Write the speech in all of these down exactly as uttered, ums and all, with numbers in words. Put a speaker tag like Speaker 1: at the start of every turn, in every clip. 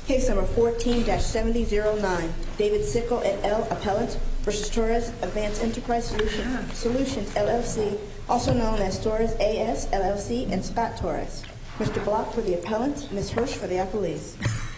Speaker 1: Case number fourteen dash seventy oh nine, David Sickle et al. Appellant versus Torres Advanced Enterprise Solution, Solutions, L L C, also known as Torres A S, L L C, and Scott Torres. Mister Block for the appellant, Miz Hirsch for the appellees.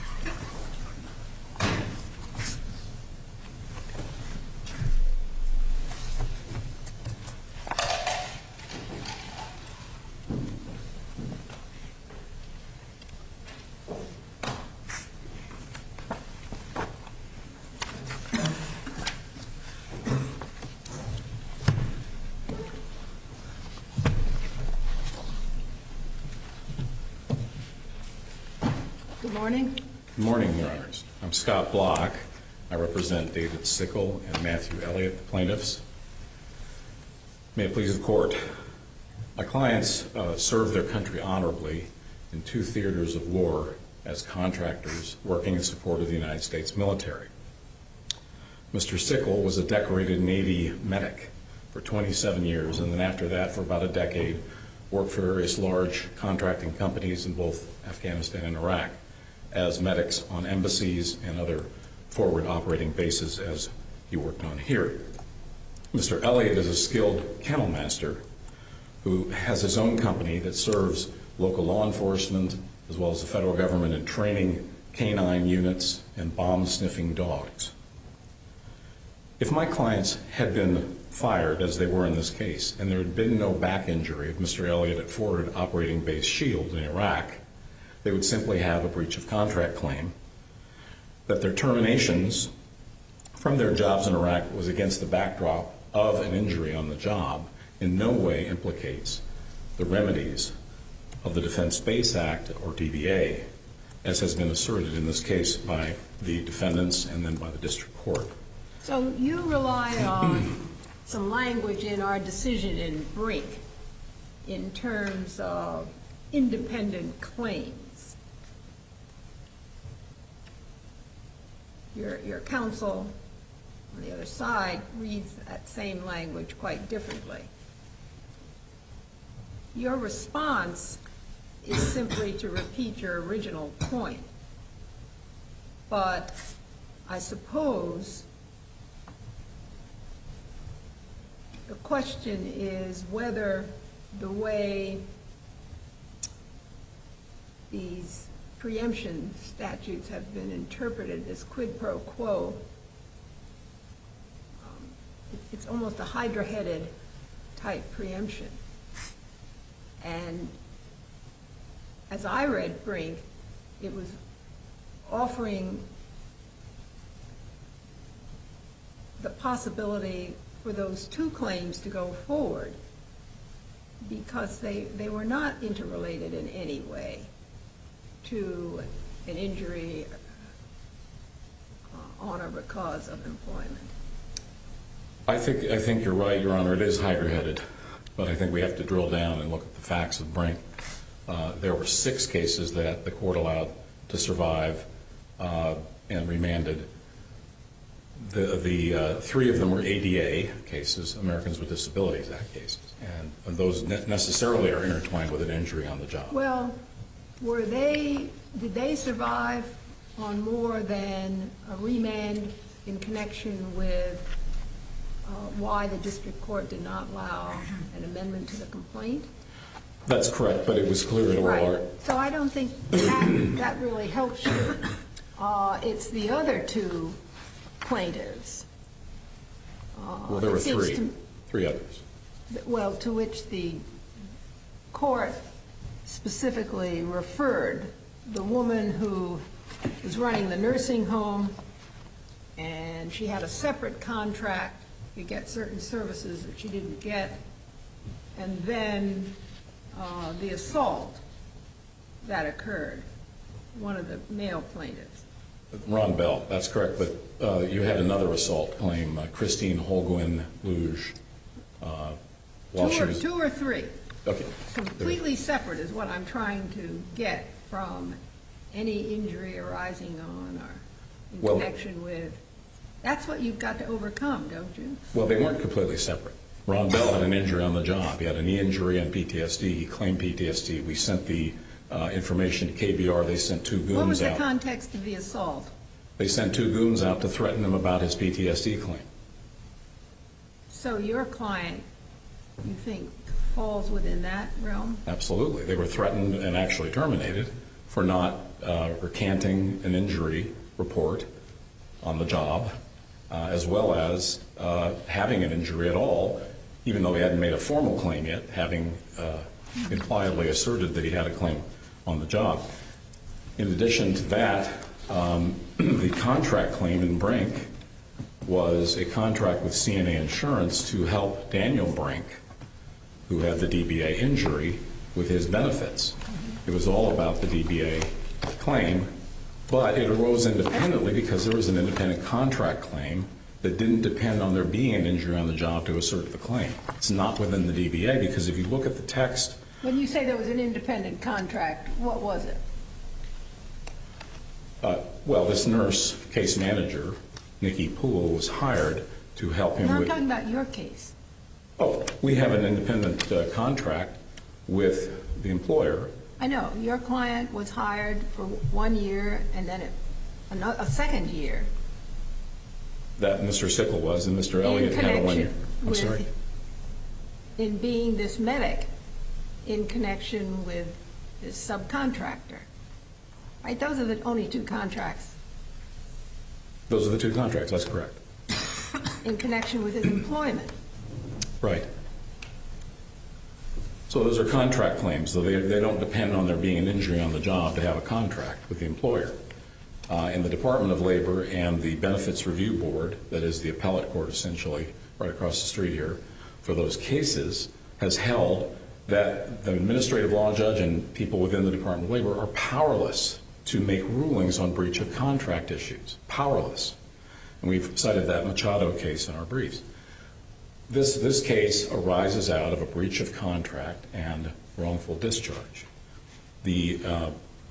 Speaker 2: Good morning.
Speaker 3: Good morning, Your Honors. I'm Scott Block. I represent David Sickle and Matthew Elliott, the plaintiffs. May it please the Court. My clients uh, served their country honorably in two theaters of war as contractors working in support of the United States military. Mister Sickle was a decorated Navy medic for twenty-seven years, and then after that, for about a decade, worked for various large contracting companies in both Afghanistan and Iraq as medics on embassies and other forward operating bases as he worked on here. Mister Elliott is a skilled kennel master who has his own company that serves local law enforcement as well as the federal government in training canine units and bomb-sniffing dogs. If my clients had been fired, as they were in this case, and there had been no back injury of Mister Elliott at Forward Operating Base Shield in Iraq, they would simply have a breach of contract claim that their terminations from their jobs in Iraq was against the backdrop of an injury on the job in no way implicates the remedies of the Defense Base Act, or D B A, as has been asserted in this case by the defendants and then by the district court.
Speaker 2: So you rely on some language in our decision in Brink in terms of independent claims. Your, your counsel on the other side reads that same language quite differently. Your response is simply to repeat your original point. But I suppose the question is whether the way these preemption statutes have been interpreted as quid pro quo, um, it's almost a hydra-headed type preemption. And as I read Brink, it was offering the possibility for those two claims to go forward because they, they were not interrelated in any way to an injury uh, on or because of employment.
Speaker 3: I think I think you're right, Your Honor. It is hydra-headed, but I think we have to drill down and look at the facts of Brink. Uh, there were six cases that the court allowed to survive uh, and remanded. The, the uh, three of them were A D A cases, Americans with Disabilities Act cases, and, and those ne- necessarily are intertwined with an injury on the job.
Speaker 2: Well, were they, did they survive on more than a remand in connection with uh, why the district court did not allow an amendment to the complaint?
Speaker 3: That's correct, but it was clear at oral
Speaker 2: Right.
Speaker 3: art.
Speaker 2: So I don't think that, that really helps you. Uh, it's the other two plaintiffs. Uh,
Speaker 3: Well, there were
Speaker 2: it seems
Speaker 3: three,
Speaker 2: to-
Speaker 3: three others.
Speaker 2: Well, to which the court specifically referred the woman who was running the nursing home, and she had a separate contract to get certain services that she didn't get, and then uh, the assault that occurred, one of the male plaintiffs.
Speaker 3: Ron Bell, that's correct, but uh, you had another assault claim, uh, Christine Holguin Luge. Uh, while
Speaker 2: two,
Speaker 3: she
Speaker 2: or,
Speaker 3: was,
Speaker 2: two or three.
Speaker 3: Okay.
Speaker 2: Completely separate is what I'm trying to get from any injury arising on or in
Speaker 3: well,
Speaker 2: connection with. That's what you've got to overcome, don't you?
Speaker 3: Well, they weren't completely separate. Ron Bell had an injury on the job. He had a knee injury and P T S D. He claimed P T S D. We sent the uh, information to K B R. They sent two goons out.
Speaker 2: What was the context of the assault?
Speaker 3: They sent two goons out to threaten him about his P T S D claim.
Speaker 2: So your client, you think, falls within that realm?
Speaker 3: Absolutely. They were threatened and actually terminated for not uh, recanting an injury report on the job, uh, as well as uh, having an injury at all, even though he hadn't made a formal claim yet, having uh, impliedly asserted that he had a claim on the job. In addition to that, um, the contract claim in Brink was a contract with C N A Insurance to help Daniel Brink, who had the D B A injury, with his benefits. It was all about the D B A claim, but it arose independently because there was an independent contract claim that didn't depend on there being an injury on the job to assert the claim. It's not within the D B A because if you look at the text...
Speaker 2: When you say there was an independent contract, what was it?
Speaker 3: Uh, well, this nurse case manager, Nikki Poole, was hired to help him
Speaker 2: no,
Speaker 3: with...
Speaker 2: I'm talking about your case.
Speaker 3: Oh, we have an independent uh, contract with the employer.
Speaker 2: I know. Your client was hired for one year and then it, another, a second year.
Speaker 3: That Mister Sickle was, and Mister Elliott had a one year. I'm
Speaker 2: with,
Speaker 3: sorry?
Speaker 2: In being this medic in connection with this subcontractor. Right? Those are the only two contracts.
Speaker 3: Those are the two contracts, that's correct.
Speaker 2: In connection with his employment.
Speaker 3: Right. So those are contract claims, though they, they don't depend on there being an injury on the job to have a contract with the employer. Uh, and the Department of Labor and the Benefits Review Board, that is the appellate court essentially right across the street here, for those cases, has held that the administrative law judge and people within the Department of Labor are powerless to make rulings on breach of contract issues. Powerless. And we've cited that Machado case in our briefs. This, this case arises out of a breach of contract and wrongful discharge. The uh,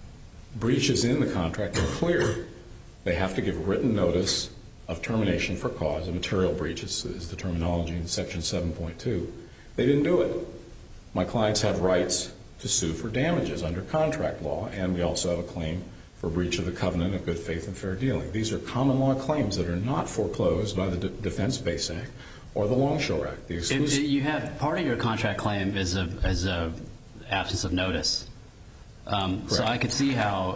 Speaker 3: breaches in the contract are clear. They have to give written notice of termination for cause. A material breach is, is the terminology in Section seven point two. They didn't do it. My clients have rights to sue for damages under contract law, and we also have a claim for breach of the covenant of good faith and fair dealing. These are common law claims that are not foreclosed by the D- Defense Base Act or the Longshore Act. The exclusive-
Speaker 4: If you have part of your contract claim is a as a absence of notice. Um, so I could see how,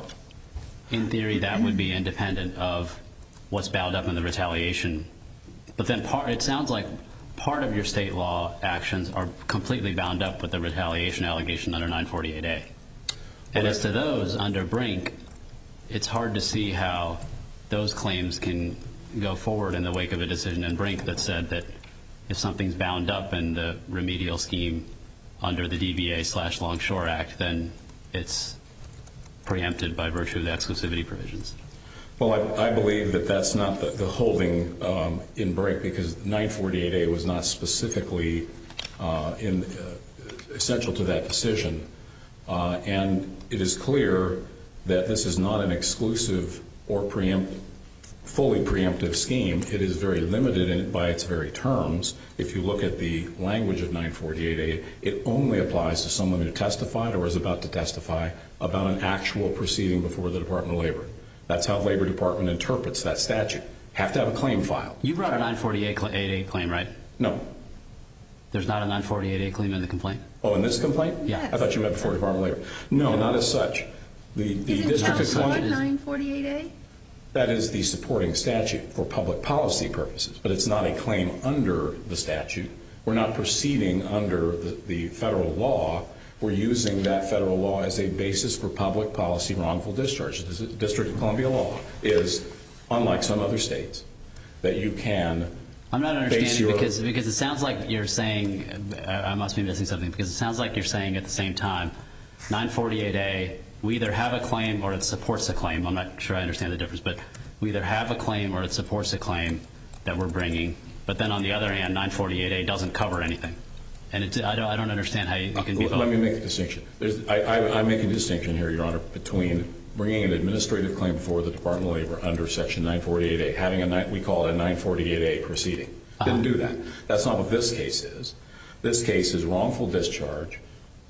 Speaker 4: in theory, that would be independent of what's bound up in the retaliation. But then part, it sounds like part of your state law actions are completely bound up with the retaliation allegation under nine forty-eight A. And as to those under Brink, it's hard to see how those claims can go forward in the wake of a decision in Brink that said that if something's bound up in the remedial scheme under the D B A slash Longshore Act, then it's preempted by virtue of the exclusivity provisions.
Speaker 3: Well, I, I believe that that's not the, the holding um, in Brink because nine forty-eight A was not specifically uh, in, uh, essential to that decision. Uh, and it is clear that this is not an exclusive or preempt, fully preemptive scheme. It is very limited in, by its very terms. If you look at the language of nine forty-eight A, it only applies to someone who testified or is about to testify about an actual proceeding before the Department of Labor. That's how the Labor Department interprets that statute. Have to have a claim filed.
Speaker 4: You brought a nine forty-eight A claim, right?
Speaker 3: No.
Speaker 4: There's not a nine forty-eight A claim in the complaint?
Speaker 3: Oh, in this complaint?
Speaker 4: Yeah.
Speaker 3: I thought you meant before the Department of Labor. No, not as such. The, the
Speaker 2: Isn't
Speaker 3: District of
Speaker 2: California
Speaker 3: Columbia,
Speaker 2: nine forty-eight A?
Speaker 3: that is the supporting statute for public policy purposes, but it's not a claim under the statute. We're not proceeding under the, the federal law. We're using that federal law as a basis for public policy wrongful discharge. The District of Columbia law is, unlike some other states, that you can
Speaker 4: I'm not understanding
Speaker 3: your,
Speaker 4: because because it sounds like you're saying, I must be missing something, because it sounds like you're saying at the same time, nine forty-eight A, we either have a claim or it supports a claim. I'm not sure I understand the difference, but we either have a claim or it supports a claim that we're bringing. But then on the other hand, nine forty-eight A doesn't cover anything. And it, I, don't, I don't understand how you, it can be both.
Speaker 3: Let me make a distinction. There's, I, I, I make a distinction here, Your Honor, between bringing an administrative claim before the Department of Labor under Section nine forty-eight A, having a, we call it a nine forty-eight A proceeding. Uh-huh. Didn't do that. That's not what this case is. This case is wrongful discharge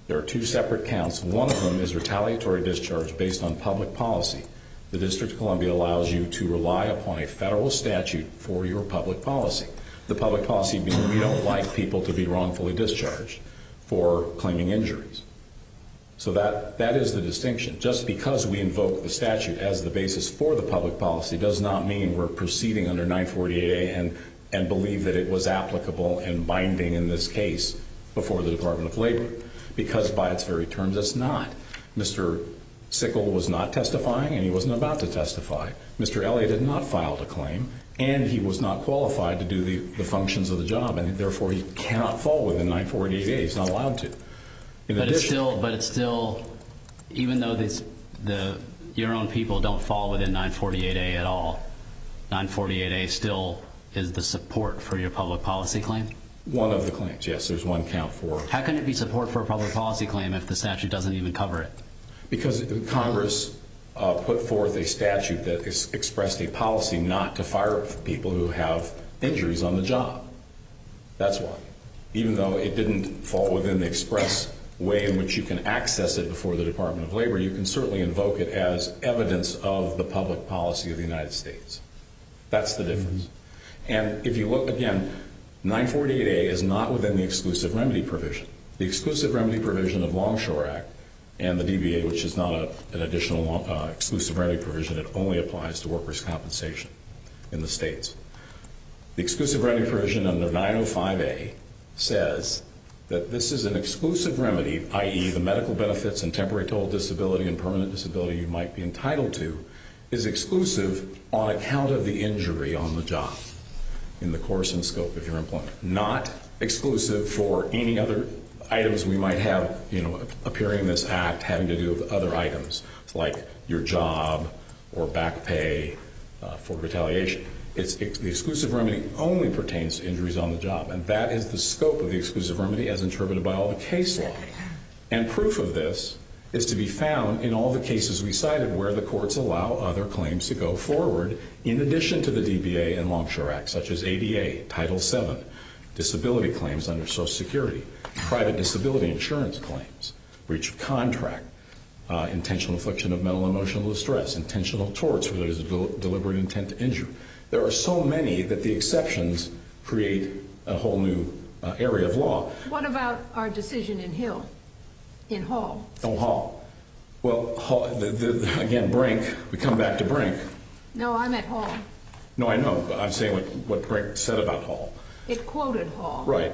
Speaker 3: There are two separate counts. One of them is retaliatory discharge based on public policy. The District of Columbia allows you to rely upon a federal statute for your public policy. The public policy being we don't like people to be wrongfully discharged for claiming injuries. So that, that is the distinction. Just because we invoke the statute as the basis for the public policy does not mean we're proceeding under nine forty-eight A and, and believe that it was applicable and binding in this case before the Department of Labor, because by its very terms it's not. Mister Sickle was not testifying, and he wasn't about to testify. Mister Elliott had not filed a claim, and he was not qualified to do the, the functions of the job, and therefore he cannot fall within nine forty-eight A. He's not allowed to. In
Speaker 4: but
Speaker 3: addition,
Speaker 4: it's still, but it's still, even though this, the your own people don't fall within nine forty-eight A at all, nine forty-eight A still is the support for your public policy claim?
Speaker 3: One of the claims, yes. There's one count for.
Speaker 4: How can it be support for a public policy claim if the statute doesn't even cover it?
Speaker 3: Because Congress uh, put forth a statute that is, expressed a policy not to fire people who have injuries on the job. That's why. Even though it didn't fall within the express way in which you can access it before the Department of Labor, you can certainly invoke it as evidence of the public policy of the United States. That's the difference. Mm-hmm. And if you look, again, nine forty-eight A is not within the exclusive remedy provision. The exclusive remedy provision of Longshore Act and the D B A, which is not a, an additional uh, exclusive remedy provision, it only applies to workers' compensation in the states. The exclusive remedy provision under nine oh five A says that this is an exclusive remedy, that is the medical benefits and temporary total disability and permanent disability you might be entitled to, is exclusive on account of the injury on the job in the course and scope of your employment. Not exclusive for any other items we might have, you know, appearing in this act having to do with other items, like your job or back pay uh, for retaliation. It's, it's the exclusive remedy only pertains to injuries on the job, and that is the scope of the exclusive remedy as interpreted by all the case law. And proof of this is to be found in all the cases we cited where the courts allow other claims to go forward in addition to the D B A and Longshore Act, such as A D A, Title seven, disability claims under Social Security, private disability insurance claims, breach of contract, uh, intentional infliction of mental and emotional distress, intentional torts where there is a del- deliberate intent to injure. There are so many that the exceptions create a whole new uh, area of law.
Speaker 2: What about our decision in Hill, in Hall?
Speaker 3: Oh, Hall. Well, Hall, the, the, again, Brink, we come back to Brink.
Speaker 2: No, I'm at Hall.
Speaker 3: No, I know, but I'm saying what, what Brink said about Hall.
Speaker 2: It quoted Hall.
Speaker 3: Right.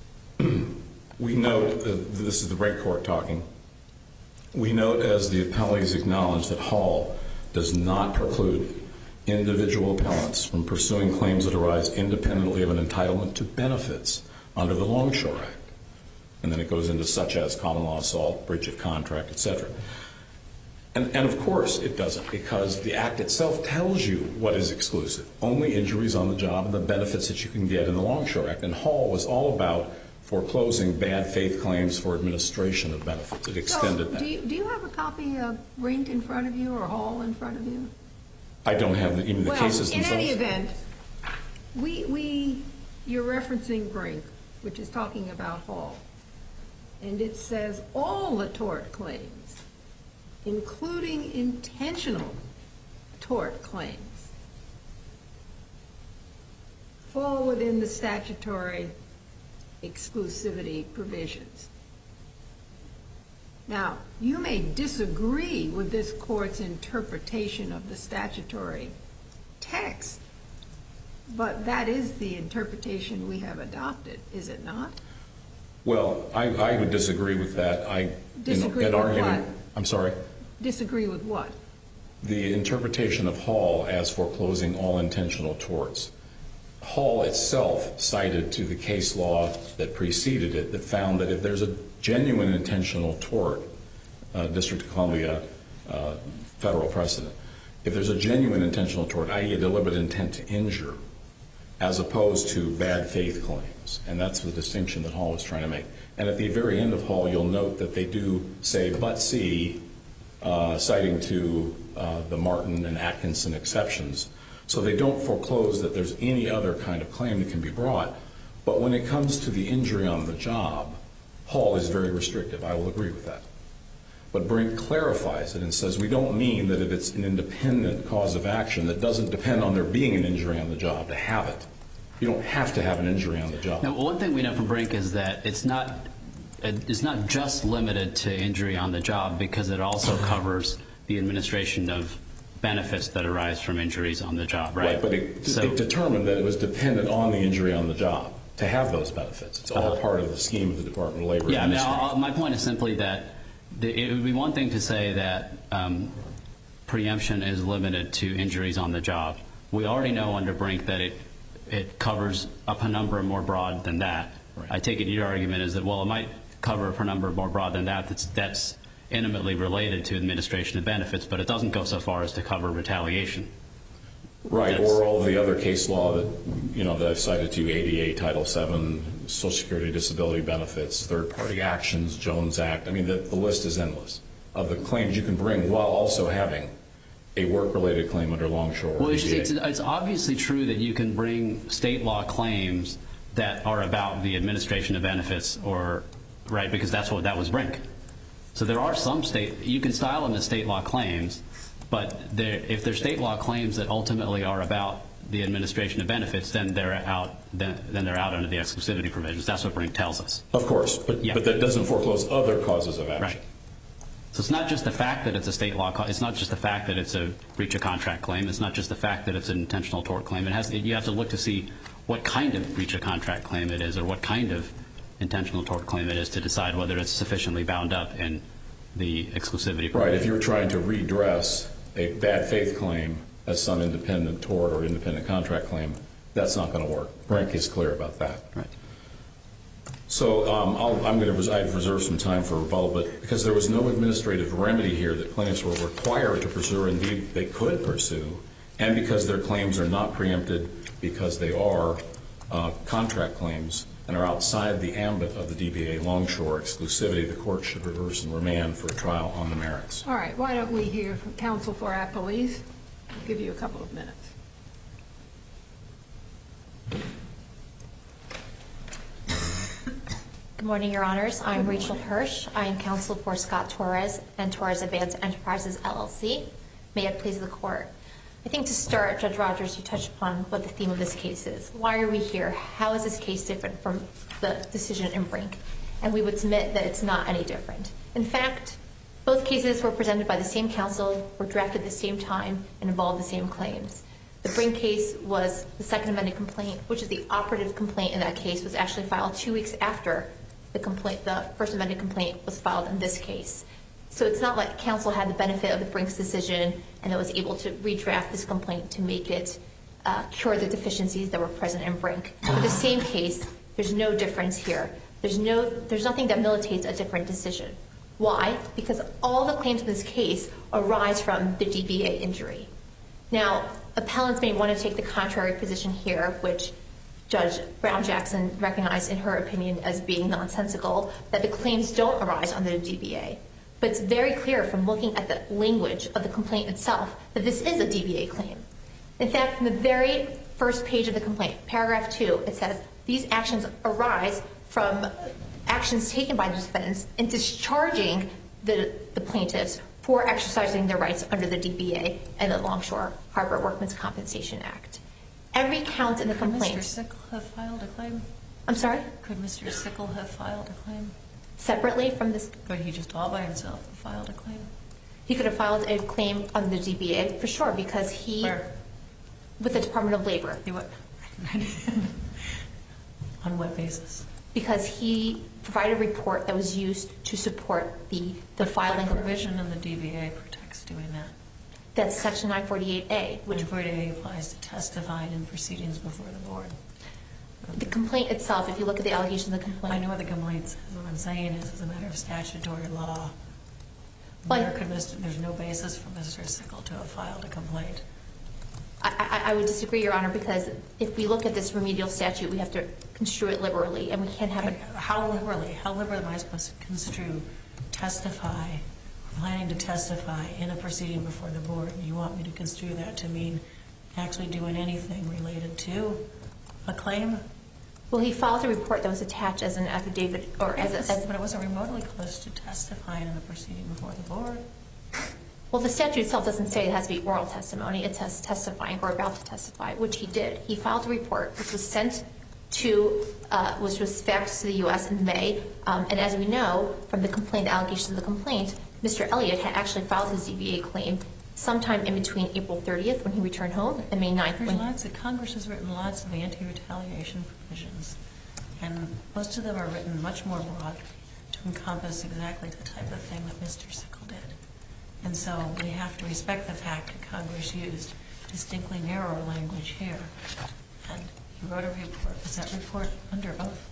Speaker 3: We note, uh, this is the Brink court talking, we note as the appellees acknowledge that Hall does not preclude individual appellants from pursuing claims that arise independently of an entitlement to benefits under the Longshore Act. And then it goes into such as common law assault, breach of contract, et cetera. And, and of course it doesn't, because the Act itself tells you what is exclusive. Only injuries on the job and the benefits that you can get in the Longshore Act. And Hall was all about foreclosing bad faith claims for administration of benefits. It extended
Speaker 2: so
Speaker 3: that.
Speaker 2: Do you, do you have a copy of Brink in front of you or Hall in front of you?
Speaker 3: I don't have the, even the
Speaker 2: well,
Speaker 3: cases
Speaker 2: in
Speaker 3: themselves.
Speaker 2: any event, we, we, you're referencing Brink, which is talking about Hall. And it says all the tort claims, including intentional tort claims, fall within the statutory exclusivity provisions. Now, you may disagree with this court's interpretation of the statutory text, but that is the interpretation we have adopted, is it not?
Speaker 3: Well, I, I would disagree with that. I
Speaker 2: Disagree
Speaker 3: in, in
Speaker 2: with
Speaker 3: argument,
Speaker 2: what?
Speaker 3: I'm sorry?
Speaker 2: Disagree with what?
Speaker 3: The interpretation of Hall as foreclosing all intentional torts. Hall itself cited to the case law that preceded it that found that if there's a genuine intentional tort, uh, District of Columbia uh, federal precedent, if there's a genuine intentional tort, that is a deliberate intent to injure, as opposed to bad faith claims. And that's the distinction that Hall was trying to make. And at the very end of Hall, you'll note that they do say, but see, uh, citing to uh, the Martin and Atkinson exceptions. So they don't foreclose that there's any other kind of claim that can be brought. But when it comes to the injury on the job, Hall is very restrictive. I will agree with that. But Brink clarifies it and says we don't mean that if it's an independent cause of action that doesn't depend on there being an injury on the job to have it. You don't have to have an injury on the job.
Speaker 4: Now, one thing we know from Brink is that it's not it's not just limited to injury on the job because it also covers the administration of benefits that arise from injuries on the job, right?
Speaker 3: Right, but it,
Speaker 4: so,
Speaker 3: it determined that it was dependent on the injury on the job to have those benefits. It's all uh, part of the scheme of the Department of Labor.
Speaker 4: Yeah, now, my point is simply that the, it would be one thing to say that um, preemption is limited to injuries on the job. We already know under Brink that it it covers a penumbra more broad than that. Right. I take it your argument is that, well, it might cover a penumbra more broad than that. That's, that's intimately related to administration of benefits, but it doesn't go so far as to cover retaliation.
Speaker 3: Right,
Speaker 4: That's,
Speaker 3: or all of the other case law that, you know, that I've cited to you, A D A, Title seven, Social Security disability benefits, third-party actions, Jones Act. I mean, the, the list is endless of the claims you can bring while also having a work-related claim under Longshore.
Speaker 4: Well, it's, it's, it's obviously true that you can bring state law claims that are about the administration of benefits, or right, because that's what that was Brink. So there are some state you can style them as state law claims, but they're, if they're state law claims that ultimately are about the administration of benefits, then they're out. Then, then they're out under the exclusivity provisions. That's what Brink tells us.
Speaker 3: Of course, but yeah. but that doesn't foreclose other causes of action.
Speaker 4: Right. So it's not just the fact that it's a state law. It's not just the fact that it's a breach of contract claim. It's not just the fact that it's an intentional tort claim. It has. You have to look to see what kind of breach of contract claim it is, or what kind of intentional tort claim it is, to decide whether it's sufficiently bound up in the exclusivity provision.
Speaker 3: Right. If you're trying to redress a bad faith claim as some independent tort or independent contract claim, that's not going to work. Brink is clear about that.
Speaker 4: Right.
Speaker 3: So um, I'll, I'm going to. I've reserved some time for rebuttal, but because there was no administrative remedy here that plaintiffs were required to pursue, or indeed they could pursue, and because their claims are not preempted because they are uh, contract claims and are outside the ambit of the D B A Longshore exclusivity, the court should reverse and remand for a trial on the merits.
Speaker 2: All right. Why don't we hear from counsel for appellees? I'll give you a couple of minutes.
Speaker 5: Good morning, Your Honors. I'm Rachel Hirsch. I am counsel for Scott Torres and Torres Advanced Enterprises, L L C. May it please the Court. I think to start, Judge Rogers, you touched upon what the theme of this case is. Why are we here? How is this case different from the decision in Brink? And we would submit that it's not any different. In fact, both cases were presented by the same counsel, were drafted at the same time, and involved the same claims. The Brink case was the second amended complaint, which is the operative complaint in that case, was actually filed two weeks after the complaint, the first amended complaint was filed in this case. So it's not like counsel had the benefit of the Brink's decision and it was able to redraft this complaint to make it uh, cure the deficiencies that were present in Brink. For the same case, there's no difference here. There's no, there's nothing that militates a different decision. Why? Because all the claims in this case arise from the D B A injury. Now, appellants may want to take the contrary position here, which Judge Brown-Jackson recognized in her opinion as being nonsensical, that the claims don't arise under the D B A. But it's very clear from looking at the language of the complaint itself that this is a D B A claim. In fact, in the very first page of the complaint, paragraph two, it says, these actions arise from actions taken by the defendants in discharging the, the plaintiffs for exercising their rights under the D B A and the Longshore Harbor Workmen's Compensation Act. Every count in the complaint.
Speaker 6: Could Mister Sickle have filed a claim?
Speaker 5: I'm sorry?
Speaker 6: Could Mister Sickle have filed a claim?
Speaker 5: Separately from this?
Speaker 6: Could he just all by himself have filed a claim?
Speaker 5: He could have filed a claim under the D B A for sure, because he.
Speaker 6: Where?
Speaker 5: With the Department of Labor.
Speaker 6: He what? On what basis?
Speaker 5: Because he provided a report that was used to support the, the filing.
Speaker 6: What provision in the D B A protects doing that?
Speaker 5: That's Section nine forty-eight A. Which
Speaker 6: nine forty-eight A applies to testifying in proceedings before the board.
Speaker 5: The complaint itself, if you look at the allegation of the complaint.
Speaker 6: I know what the complaint says. What I'm saying is, as a matter of statutory law,
Speaker 5: But
Speaker 6: where could Mister there's no basis for Mister Sickle to have filed a complaint.
Speaker 5: I, I, I would disagree, Your Honor, because if we look at this remedial statute, we have to construe it liberally, and we can't have it.
Speaker 6: How liberally? How liberally am I supposed to construe, testify, planning to testify in a proceeding before the board? You want me to construe that to mean actually doing anything related to a claim?
Speaker 5: Well, he filed a report that was attached as an affidavit or as a... As,
Speaker 6: but it wasn't remotely close to testifying in the proceeding before the board.
Speaker 5: well, the statute itself doesn't say it has to be oral testimony. It says testifying or about to testify, which he did. He filed a report which was sent to, uh, which was faxed to the U S in May. Um, and as we know from the complaint, the allegations of the complaint, Mister Elliott had actually filed his D B A claim sometime in between April thirtieth when he returned home and May ninth.
Speaker 6: There's lots of, Congress has written lots of anti-retaliation provisions, and most of them are written much more broad to encompass exactly the type of thing that Mister Sickle did. And so we have to respect the fact that Congress used distinctly narrower language here. And he wrote a report. Was that report under oath?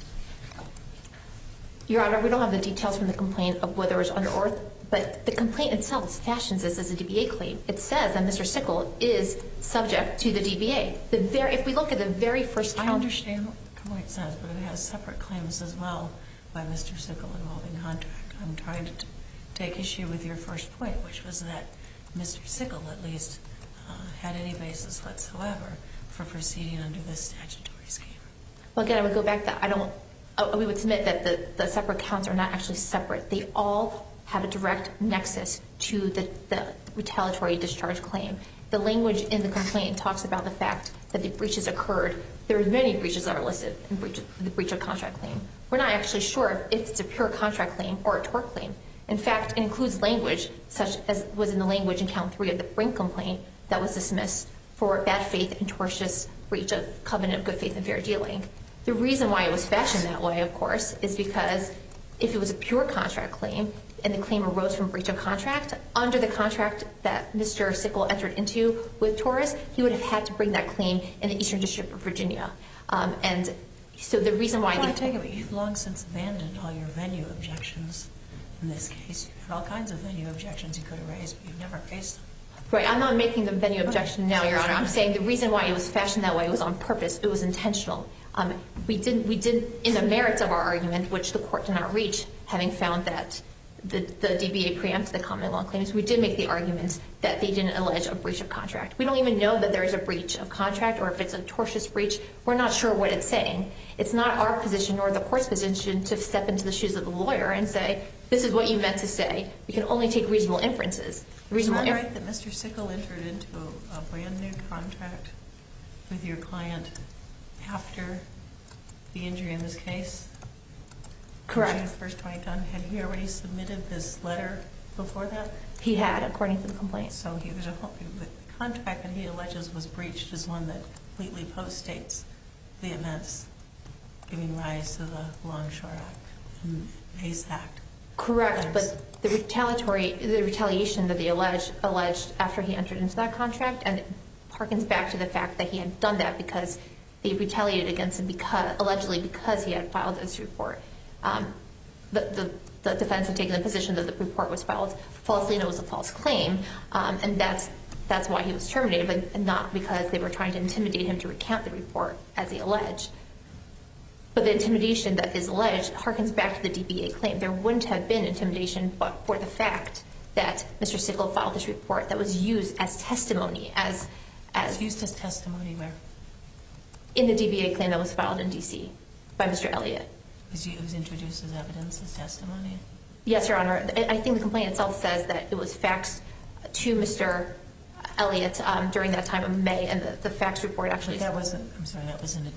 Speaker 5: Your Honor, we don't have the details from the complaint of whether it was under oath, but the complaint itself fashions this as a D B A claim. It says that Mister Sickle is subject to the D B A. The very, if we look at the very first count...
Speaker 6: I understand what the complaint says, but it has separate claims as well by Mister Sickle involving contract. I'm trying to t- take issue with your first point, which was that Mister Sickle, at least, uh, had any basis whatsoever for proceeding under this statutory scheme.
Speaker 5: Well, again, I would go back that I don't... Uh, we would submit that the, the separate counts are not actually separate. They all have a direct nexus to the, the retaliatory discharge claim. The language in the complaint talks about the fact that the breaches occurred. There are many breaches that are listed in breach of, the breach of contract claim. We're not actually sure if it's a pure contract claim or a tort claim. In fact, it includes language such as was in the language in count three of the Brink complaint that was dismissed for bad faith and tortious breach of covenant of good faith and fair dealing. The reason why it was fashioned that way, of course, is because if it was a pure contract claim and the claim arose from breach of contract, under the contract that Mister Sickle entered into with Torres, he would have had to bring that claim in the Eastern District of Virginia. Um, and so the reason why...
Speaker 6: Well, I take it, but you've long since abandoned all your venue objections in this case. You had all kinds of venue objections you could have raised, but you've never raised them.
Speaker 5: Right, I'm not making the venue objection now, Your Honor. I'm saying the reason why it was fashioned that way was on purpose. It was intentional. Um, we did, we did, in the merits of our argument, which the court did not reach, having found that the, the D B A preempted the common law claims, we did make the argument that they didn't allege a breach of contract. We don't even know that there is a breach of contract or if it's a tortious breach. We're not sure what it's saying. It's not our position nor the court's position to step into the shoes of the lawyer and say, this is what you meant to say. We can only take reasonable inferences. Reasonable
Speaker 6: Am I
Speaker 5: inf-
Speaker 6: right that Mister Sickle entered into a brand new contract with your client after the injury in this case?
Speaker 5: Correct.
Speaker 6: June first, twenty ten. Had he already submitted this letter before that?
Speaker 5: He had, according to the complaint.
Speaker 6: So he was a, the contract that he alleges was breached is one that completely postdates the events giving rise to the Longshore Act and ACE Act.
Speaker 5: Correct,
Speaker 6: Thanks.
Speaker 5: but the retaliatory, the retaliation that they alleged, alleged after he entered into that contract, and it harkens back to the fact that he had done that because they retaliated against him because, allegedly because he had filed this report. Um, the, the, the defense had taken the position that the report was filed falsely and it was a false claim, um, and that's that's why he was terminated, but not because they were trying to intimidate him to recount the report as he alleged. But the intimidation that is alleged harkens back to the D B A claim. There wouldn't have been intimidation but for the fact that Mister Sickle filed this report that was used as testimony, as as
Speaker 6: It's used as testimony where?
Speaker 5: in the D B A claim that was filed in D C by Mister Elliott.
Speaker 6: It was introduced as evidence, as testimony?
Speaker 5: Yes, Your Honor. I think the complaint itself says that it was faxed to Mister Elliott um, during that time of May, and the, the fax report actually...
Speaker 6: That wasn't, I'm sorry, that was in a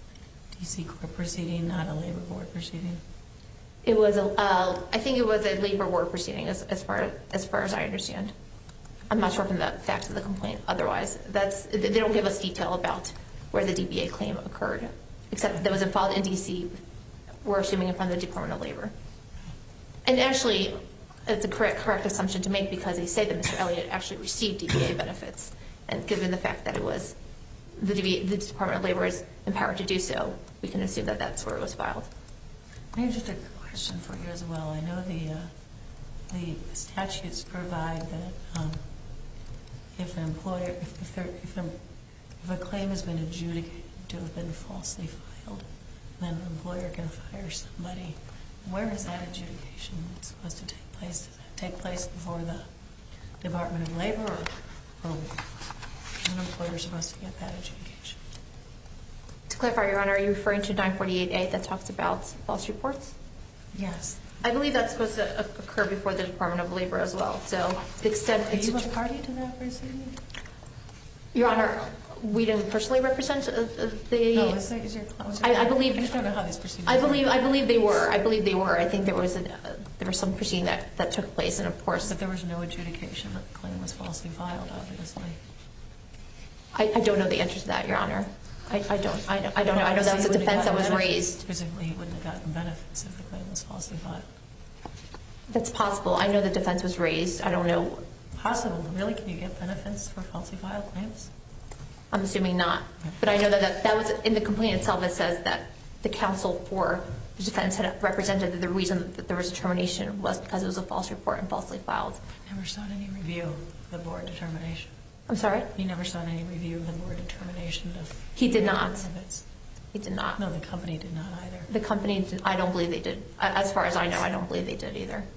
Speaker 6: D C court proceeding, not a labor board proceeding?
Speaker 5: It was, a, uh, I think it was a labor board proceeding as, as, far, as far as I understand. I'm not sure from the facts of the complaint otherwise. That's, they don't give us detail about where the D B A claim occurred, except that it was filed in D C We're assuming in front of the Department of Labor. And actually, it's a correct correct assumption to make because they say that Mister Elliott actually received D B A benefits. And given the fact that it was the, D B A, the Department of Labor is empowered to do so, we can assume that that's where it was filed.
Speaker 6: I have just a question for you as well. I know the uh, the statutes provide that um, if an employer, if if, there, if, a, if a claim has been adjudicated to have been falsely filed, then an employer can fire somebody. Where is that adjudication supposed to take place? Does that take place before the Department of Labor, or, or is an employer supposed to get that adjudication?
Speaker 5: To clarify, Your Honor, are you referring to nine forty-eight A that talks about false reports?
Speaker 6: Yes.
Speaker 5: I believe that's supposed to occur before the Department of Labor as well. So to the extent
Speaker 6: Are
Speaker 5: it's
Speaker 6: you a party to that proceeding?
Speaker 5: Your Honor, we didn't personally represent uh, the.
Speaker 6: No, is there, is your, was there,
Speaker 5: I, I believe.
Speaker 6: I just don't know how these proceedings.
Speaker 5: I believe. I believe they were. I believe they were. I think there was a, uh, there was some proceeding that, that took place, and of course.
Speaker 6: But there was no adjudication that the claim was falsely filed, obviously.
Speaker 5: I, I don't know the answer to that, Your Honor. I, I don't. I, I don't know. I know that was a defense that was raised.
Speaker 6: Presumably, he wouldn't have gotten benefits if the claim was falsely filed.
Speaker 5: That's possible. I know the defense was raised. I don't know.
Speaker 6: Possible. Really? Can you get benefits for falsely filed claims?
Speaker 5: I'm assuming not. But I know that, that that was in the complaint itself. It says that the counsel for the defense had represented that the reason that there was a termination was because it was a false report and falsely filed.
Speaker 6: Never sought any review of the board determination.
Speaker 5: I'm sorry?
Speaker 6: He never sought any review of the board determination of.
Speaker 5: He did not.
Speaker 6: Benefits.
Speaker 5: He did not.
Speaker 6: No, the company did not either.
Speaker 5: The company, did, I don't believe they did. As far as I know, I don't believe they did either.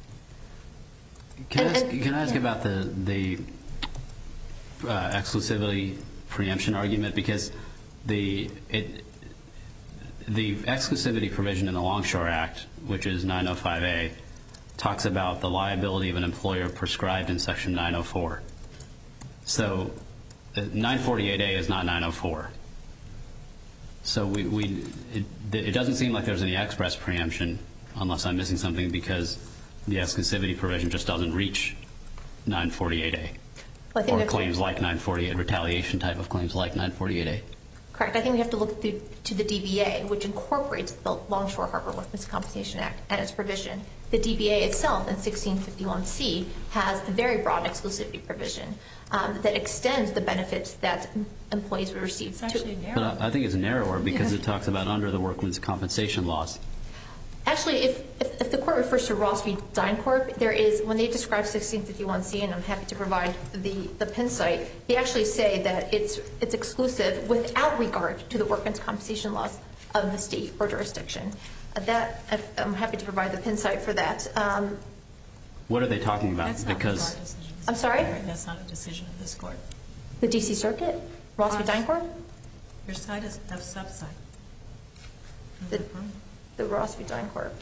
Speaker 4: Can,
Speaker 5: And-
Speaker 4: I, ask,
Speaker 5: and-
Speaker 4: can I ask
Speaker 5: yeah.
Speaker 4: about the the uh, exclusivity preemption argument? Because the it the exclusivity provision in the Longshore Act, which is nine oh five A, talks about the liability of an employer prescribed in Section nine oh four. So uh, nine forty-eight A is not nine oh four. So we, we it, it doesn't seem like there's any express preemption, unless I'm missing something, because the exclusivity provision just doesn't reach nine forty-eight A.
Speaker 5: Well, I think
Speaker 4: Or
Speaker 5: that's-
Speaker 4: claims like nine forty-eight, retaliation type of claims like nine forty-eight A.
Speaker 5: Correct. I think we have to look to, to the D B A, which incorporates the Longshore Harbor Workmen's Compensation Act and its provision. The D B A itself in sixteen fifty-one C has a very broad exclusivity provision um, that extends the benefits that employees would receive.
Speaker 6: It's actually
Speaker 5: to,
Speaker 6: narrow.
Speaker 4: But I, I think it's narrower because it talks about under the workman's compensation laws.
Speaker 5: Actually, if, if, if the court refers to Ross v. DynCorp, there is, when they describe sixteen fifty-one C, and I'm happy to provide the, the pin site, they actually say that it's, it's exclusive without regard to the workman's compensation laws of the state or jurisdiction. Uh, That, if- I'm happy to provide the pin site for that. Um,
Speaker 4: What are they talking about?
Speaker 6: That's not
Speaker 4: Because
Speaker 6: our decision.
Speaker 5: I'm sorry?
Speaker 6: That's not a decision of this court.
Speaker 5: The D C Circuit? Ross v. DynCorp?
Speaker 6: Your side is a subsite.
Speaker 5: The, the Ross v. DynCorp.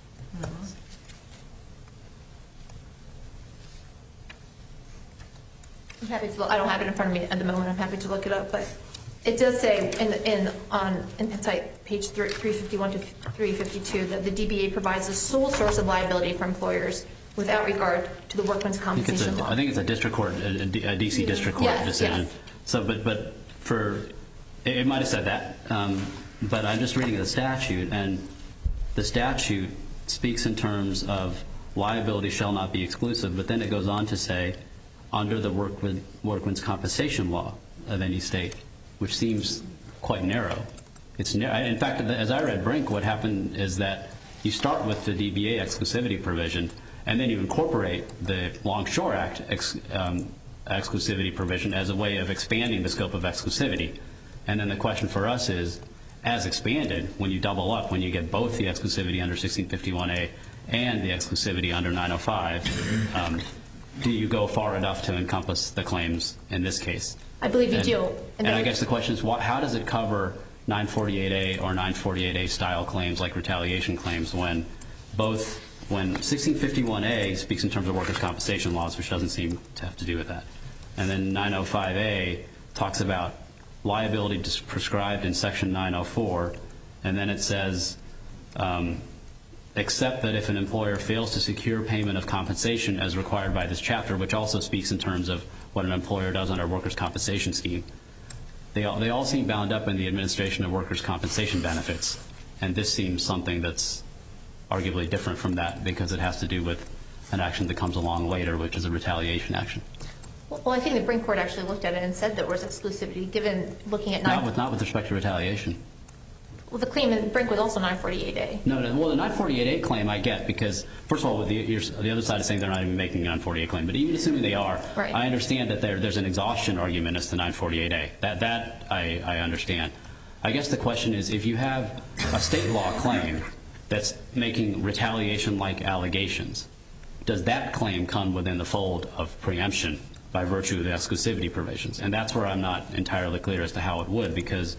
Speaker 5: I'm happy to look, I don't have it in front of me at the moment. I'm happy to look it up, but it does say in in on in pin site page three fifty-one to three fifty-two that the D B A provides a sole source of liability for employers without regard to the workman's
Speaker 4: I think it's
Speaker 5: compensation
Speaker 4: a,
Speaker 5: law.
Speaker 4: I think it's a district court, a, a D C district court
Speaker 5: Yes,
Speaker 4: decision.
Speaker 5: yes.
Speaker 4: So, but but for it, it might have said that, um, but I'm just reading the statute, and the statute speaks in terms of liability shall not be exclusive, but then it goes on to say under the workman, workman's compensation law of any state, which seems quite narrow. It's narrow. In fact, as I read Brink, what happened is that you start with the D B A exclusivity provision, and then you incorporate the Longshore Act ex, um, exclusivity provision as a way of expanding the scope of exclusivity. And then the question for us is, as expanded, when you double up, when you get both the exclusivity under sixteen fifty-one A and the exclusivity under nine oh five, um, do you go far enough to encompass the claims in this case?
Speaker 5: I believe you
Speaker 4: and,
Speaker 5: do.
Speaker 4: And,
Speaker 5: And
Speaker 4: I
Speaker 5: then-
Speaker 4: guess the question is, what, how does it cover nine forty-eight A or nine forty-eight A style claims like retaliation claims when both, when sixteen fifty-one A speaks in terms of workers' compensation laws, which doesn't seem to have to do with that, and then nine oh five A talks about liability dis- prescribed in Section nine oh four, and then it says, um, except that if an employer fails to secure payment of compensation as required by this chapter, which also speaks in terms of what an employer does under a workers' compensation scheme, they all, they all seem bound up in the administration of workers' compensation benefits, and this seems something that's arguably different from that because it has to do with an action that comes along later, which is a retaliation action.
Speaker 5: Well, I think the Brink Court actually looked at it and said there was exclusivity given looking at nine.
Speaker 4: Not with, not with respect to retaliation.
Speaker 5: Well, the claim in Brink was also nine forty-eight A.
Speaker 4: No, no, well, the nine forty-eight A claim I get because, first of all, the, you're, the other side is saying they're not even making a nine forty-eight claim, but even assuming they are,
Speaker 5: Right.
Speaker 4: I understand that there, there's an exhaustion argument as to nine forty-eight A. That, that I, I understand. I guess the question is, if you have a state law claim that's making retaliation-like allegations, does that claim come within the fold of preemption by virtue of the exclusivity provisions? And that's where I'm not entirely clear as to how it would, because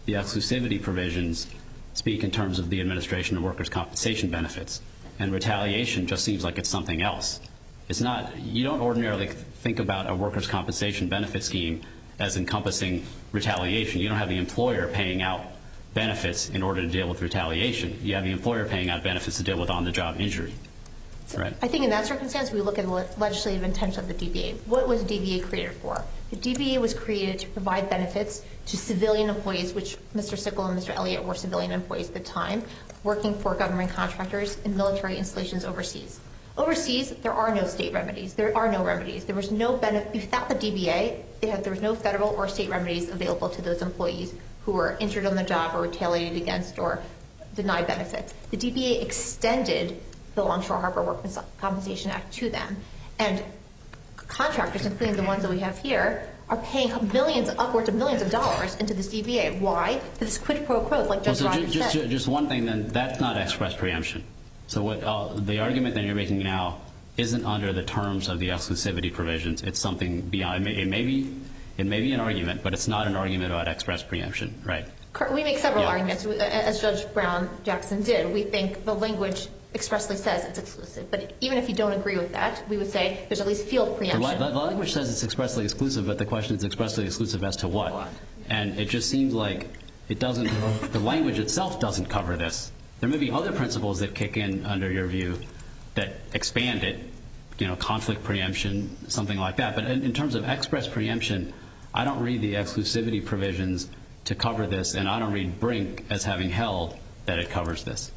Speaker 4: the exclusivity provisions speak in terms of the administration of workers' compensation benefits, and retaliation just seems like it's something else. It's not. You don't ordinarily think about a workers' compensation benefit scheme as encompassing retaliation. You don't have the employer paying out benefits in order to deal with retaliation. You have the employer paying out benefits to deal with on-the-job injury.
Speaker 5: So
Speaker 4: right.
Speaker 5: I think in that circumstance, we look at the legislative intent of the D B A. What was the D B A created for? The D B A was created to provide benefits to civilian employees, which Mister Sickle and Mister Elliott were civilian employees at the time, working for government contractors in military installations overseas. Overseas, there are no state remedies. There are no remedies. There was no benefit. Without the D B A, had, there was no federal or state remedies available to those employees who were injured on the job or retaliated against or denied benefits. The D B A extended the Longshore Harbor Workers' Compensation Act to them. And contractors, including the ones that we have here, are paying millions, upwards of millions of dollars into this D B A. Why? For this quid pro quo, like Judge
Speaker 4: well, so
Speaker 5: Rogers
Speaker 4: just,
Speaker 5: said.
Speaker 4: Just, just one thing, then, that's not express preemption. So what uh, the argument that you're making now isn't under the terms of the exclusivity provisions. It's something beyond. It may, it may be, it may be an argument, but it's not an argument about express preemption, right?
Speaker 5: We make several
Speaker 4: yeah.
Speaker 5: arguments, as Judge Brown Jackson did. We think the language expressly says it's exclusive. But even if you don't agree with that, we would say there's at least field preemption.
Speaker 4: The, the language says it's expressly exclusive, but the question is expressly exclusive as to what? what? And it just seems like it doesn't. The language itself doesn't cover this. There may be other principles that kick in under your view that expand it, you know, conflict preemption, something like that. But in, in terms of express preemption, I don't read the exclusivity provisions to cover this, and I don't read Brink as having held that it covers this.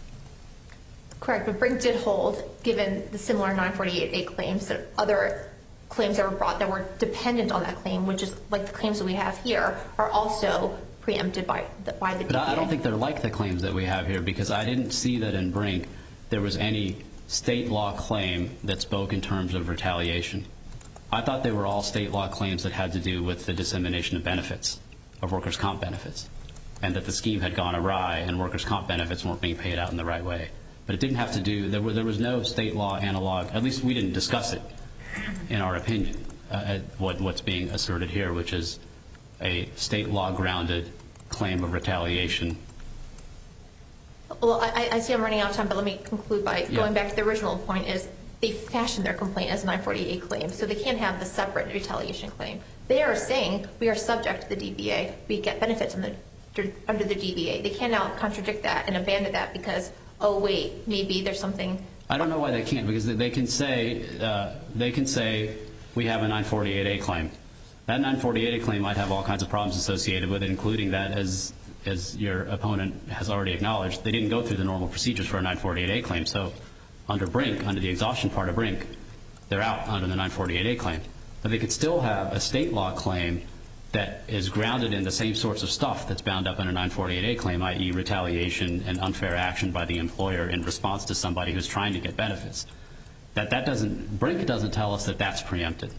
Speaker 5: Correct, but Brink did hold, given the similar nine forty-eight A claims, that other claims that were brought that were dependent on that claim, which is like the claims that we have here, are also preempted by the, by the D B A.
Speaker 4: But I don't think they're like the claims that we have here, because I didn't see that in Brink there was any state law claim that spoke in terms of retaliation. I thought they were all state law claims that had to do with the dissemination of benefits, of workers' comp benefits, and that the scheme had gone awry and workers' comp benefits weren't being paid out in the right way. But it didn't have to do, there, were, there was no state law analog, at least we didn't discuss it in our opinion, uh, what, what's being asserted here, which is a state law grounded claim of retaliation.
Speaker 5: Well, I, I see I'm running out of time, but let me conclude by
Speaker 4: yeah.
Speaker 5: going back to the original point is they fashioned their complaint as a nine forty-eight claim, so they can't have the separate retaliation claim. They are saying we are subject to the D B A. We get benefits under, under the D B A. They can't now contradict that and abandon that because, oh, wait, maybe there's something.
Speaker 4: I don't know why they can't, because they can say, uh, they can say we have a nine forty-eight A claim. That nine forty-eight A claim might have all kinds of problems associated with it, including that, as as your opponent has already acknowledged, they didn't go through the normal procedures for a nine forty-eight A claim. So under Brink, under the exhaustion part of Brink, they're out under the nine forty-eight A claim. But they could still have a state law claim that is grounded in the same sorts of stuff that's bound up in a nine forty-eight A claim, that is retaliation and unfair action by the employer in response to somebody who's trying to get benefits. That that doesn't, Brink doesn't tell us that that's preempted.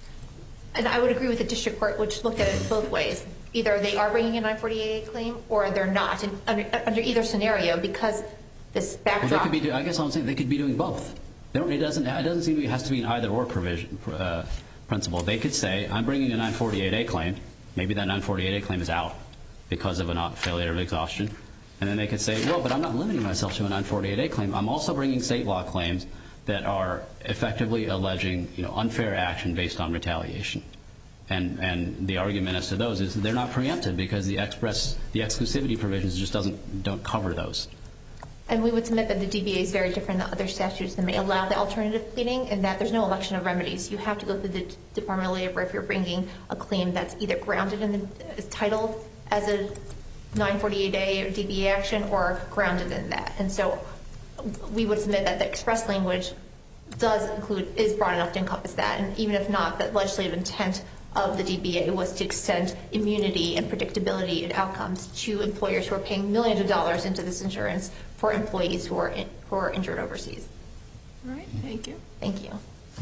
Speaker 5: And I would agree with the district court, which looked at it both ways. Either they are bringing a nine forty-eight A claim or they're not, and under, under either scenario, because this backdrop.
Speaker 4: Well, they could be. I guess I'm saying they could be doing both. They don't, it doesn't. It doesn't seem to be, it has to be an either or provision uh, principle. They could say, I'm bringing a nine forty-eight A claim. Maybe that nine forty-eight A claim is out because of a failure of exhaustion, and then they could say, well, but I'm not limiting myself to a nine forty-eight A claim. I'm also bringing state law claims that are effectively alleging, you know, unfair action based on retaliation. And and the argument as to those is they're not preempted because the express the exclusivity provisions just doesn't don't cover those.
Speaker 5: And we would submit that the D B A is very different than other statutes that may allow the alternative pleading, and that there's no election of remedies. You have to go through the Department of Labor if you're bringing a claim that's either grounded in the title as a nine forty-eight A or D B A action or grounded in that. And so we would submit that the express language does include is broad enough to encompass that, and even if not, the legislative intent of the D B A was to extend immunity and predictability and outcomes to employers who are paying millions of dollars into this insurance for employees who are in, who are injured overseas.
Speaker 2: All right, thank you.
Speaker 5: Thank you.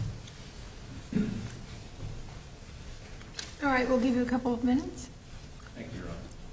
Speaker 2: All right, we'll give you a couple of minutes.
Speaker 3: Thank you, Your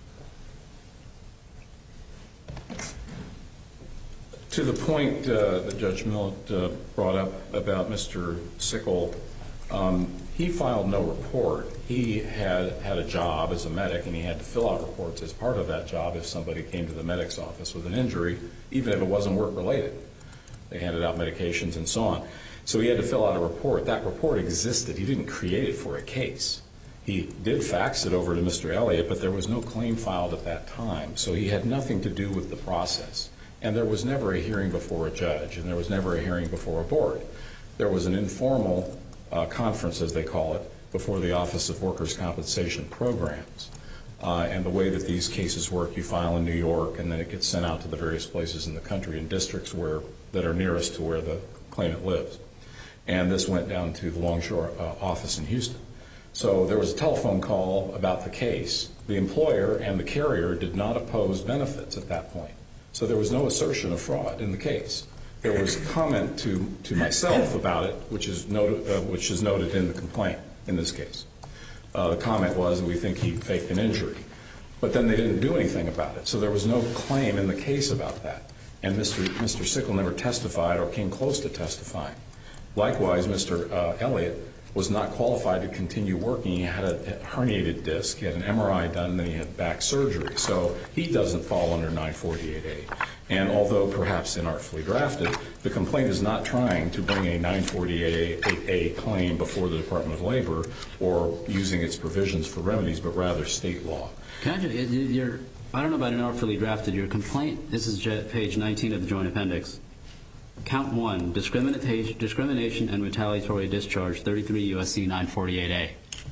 Speaker 3: Honor. To the point uh, that Judge Millett uh, brought up about Mister Sickle, um, he filed no report. He had had a job as a medic, and he had to fill out reports as part of that job if somebody came to the medic's office with an injury, even if it wasn't work-related. They handed out medications and so on. So he had to fill out a report. That report existed. He didn't create it for a case. He did fax it over to Mister Elliott, but there was no claim filed at that time. So he had nothing to do with the process. And there was never a hearing before a judge, and there was never a hearing before a board. There was an informal uh, conference, as they call it, before the Office of Workers' Compensation Programs. Uh, and the way that these cases work, you file in New York, and then it gets sent out to the various places in the country and districts where that are nearest to where the claimant lives. And this went down to the Longshore uh, office in Houston. So there was a telephone call about the case. The employer and the carrier did not oppose benefits at that point. So there was no assertion of fraud in the case. There was comment to, to myself about it, which is, noted, uh, which is noted in the complaint in this case. Uh, the comment was that we think he faked an injury. But then they didn't do anything about it. So there was no claim in the case about that. And Mister Mister Sickle never testified or came close to testifying. Likewise, Mister Uh, Elliott was not qualified to continue working. He had a herniated disc. He had an M R I done, and then he had back surgery. So he doesn't fall under nine forty-eight A. And although perhaps inartfully drafted, the complaint is not trying to bring a nine forty-eight A claim before the Department of Labor or using its provisions for remedies, but rather state law.
Speaker 4: Can I just, your, I don't know about inartfully drafted. Your complaint, this is page nineteen of the Joint Appendix. Count one, discrimination, discrimination and retaliatory discharge, thirty-three U S C nine forty-eight A.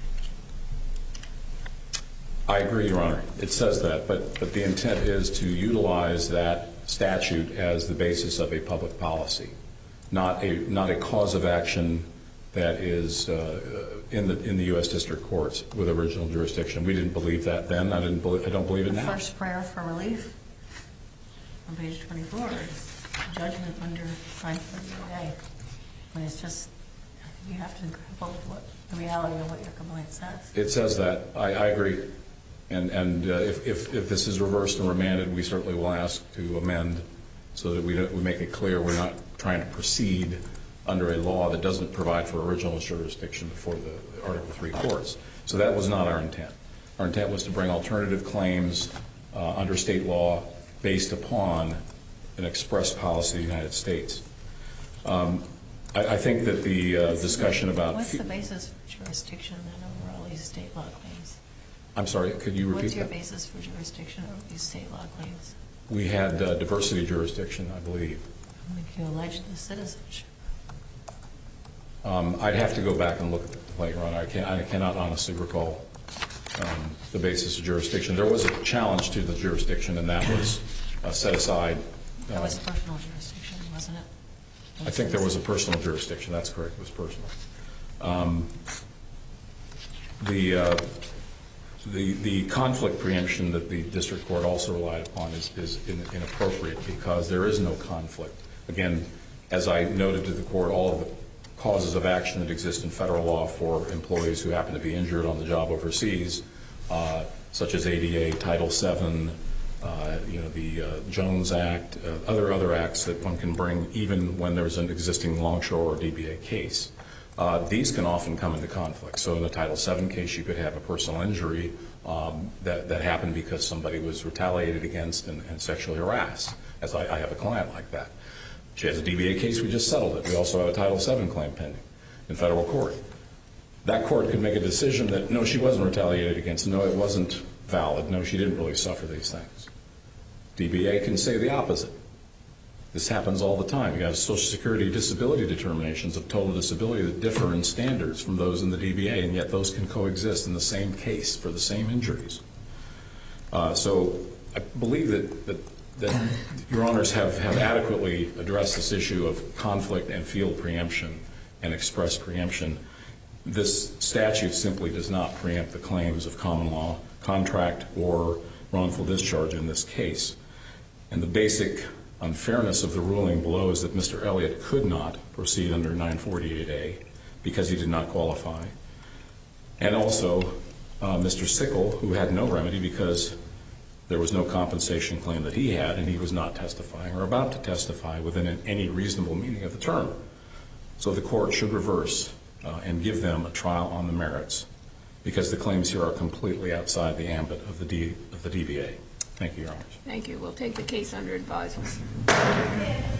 Speaker 3: I agree, Your Honor. It says that, but, but the intent is to utilize that statute as the basis of a public policy, not a not a cause of action that is uh, in the in the U S District Courts with original jurisdiction. We didn't believe that then. I didn't. Believe, I don't believe it now.
Speaker 6: The first prayer for relief on page twenty-four is judgment under nine forty-eight A. When it's just you have to grapple with what the reality of what your complaint says.
Speaker 3: It says that. I, I agree. And and uh, if, if if this is reversed and remanded, we certainly will ask to amend so that we don't, we make it clear we're not trying to proceed under a law that doesn't provide for original jurisdiction before the, the Article three courts. So that was not our intent. Our intent was to bring alternative claims uh, under state law based upon an express policy of the United States. Um, I, I think that the uh, discussion about
Speaker 6: what's the basis for jurisdiction then over all these state law claims?
Speaker 3: I'm sorry, could you repeat that?
Speaker 6: What's your basis for jurisdiction over these state law claims?
Speaker 3: We had uh, diversity jurisdiction, I believe.
Speaker 6: If you allege the citizenship.
Speaker 3: Um, I'd have to go back and look at the complaint, Your Honor. I, can't, I cannot honestly recall um, the basis of jurisdiction. There was a challenge to the jurisdiction, and that was uh, set aside. Uh,
Speaker 6: that was personal jurisdiction, wasn't it?
Speaker 3: I think there was a personal jurisdiction. That's correct. It was personal. Um, the, uh, the the conflict preemption that the district court also relied upon is, is in, inappropriate because there is no conflict. Again, as I noted to the court, all of the causes of action that exist in federal law for employees who happen to be injured on the job overseas, uh, such as A D A, Title seven, uh, you know, the uh, Jones Act, uh, other other acts that one can bring even when there's an existing Longshore or D B A case. Uh, these can often come into conflict. So in a Title seven case, you could have a personal injury um, that, that happened because somebody was retaliated against and, and sexually harassed, as I, I have a client like that. She has a D B A case, we just settled it. We also have a Title seven claim pending in federal court. That court could make a decision that, no, she wasn't retaliated against. No, it wasn't valid. No, she didn't really suffer these things. D B A can say the opposite. This happens all the time. You have Social Security disability determinations of total disability that differ in standards from those in the D B A, and yet those can coexist in the same case for the same injuries. Uh, so I believe that, that that Your Honors have, have adequately addressed this issue of conflict and field preemption and express preemption. This statute simply does not preempt the claims of common law, contract, or wrongful discharge in this case. And the basic unfairness of the ruling below is that Mister Elliott could not proceed under nine forty-eight A because he did not qualify. And also uh, Mister Sickle, who had no remedy because there was no compensation claim that he had, and he was not testifying or about to testify within an, any reasonable meaning of the term. So the court should reverse uh, and give them a trial on the merits, because the claims here are completely outside the ambit of the D, of the D B A. Thank you, Your Honors.
Speaker 2: Thank you. We'll take the case under advisement.